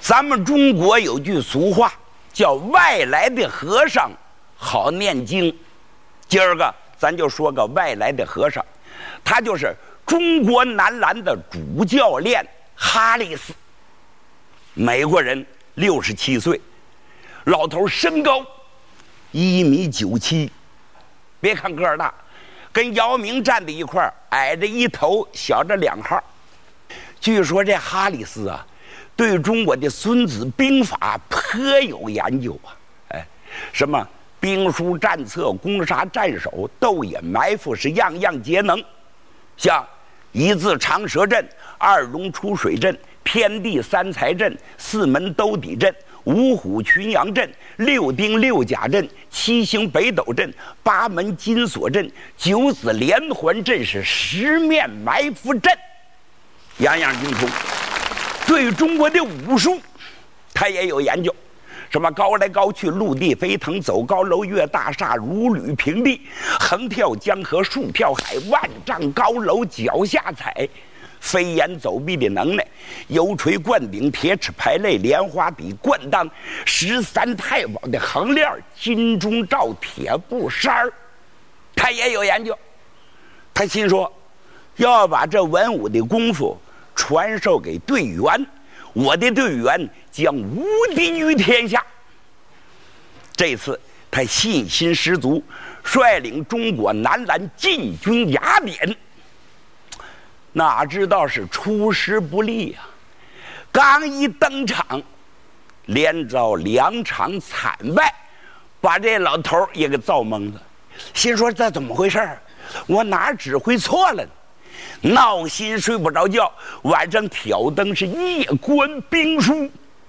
咱们中国有句俗话叫外来的和尚好念经。今儿个咱就说个外来的和尚，他就是中国男篮的主教练哈里斯，美国人，67岁，老头身高1.97米，别看个儿大，跟姚明站在一块儿，矮着一头，小着2号。据说这哈里斯啊，对中国的《孙子兵法》颇有研究啊，什么兵书战策、攻杀战守、斗野埋伏是样样皆能，像1字长蛇阵、2龙出水阵、天地3才阵、4门兜底阵、5虎群羊阵、6丁6甲阵、7星北斗阵、8门金锁阵、9子连环阵，是10面埋伏阵，样样精通。对中国的武术他也有研究，什么高来高去，陆地飞腾，走高楼越大厦，如履平地，横跳江河，竖跳海，万丈高楼脚下踩，飞檐走壁的能耐，油锤灌顶，铁齿排肋，莲花底灌裆，13太保的横链，金钟罩铁布衫，他也有研究。他心说，要把这文武的功夫传授给队员，我的队员将无敌于天下。这次他信心十足，率领中国男篮进军雅典。哪知道是出师不利呀！刚一登场，连遭2场惨败，把这老头也给造懵了。心说这怎么回事？我哪指挥错了呢？闹心睡不着觉，晚上挑灯是夜观兵书。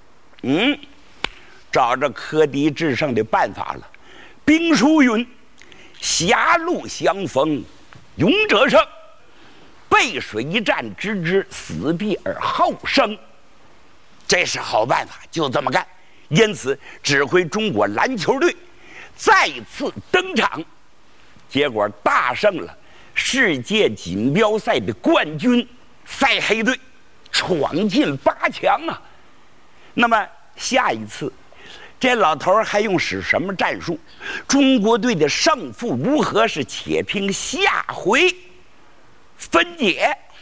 找着科敌制胜的办法了。兵书云：狭路相逢勇者胜，背水一战知之，死地而后生。这是好办法，就这么干。因此指挥中国篮球队再次登场，结果大胜了世界锦标赛的冠军塞黑队，闯进8强啊！那么下一次这老头还用使什么战术？中国队的胜负如何？是且听下回分解。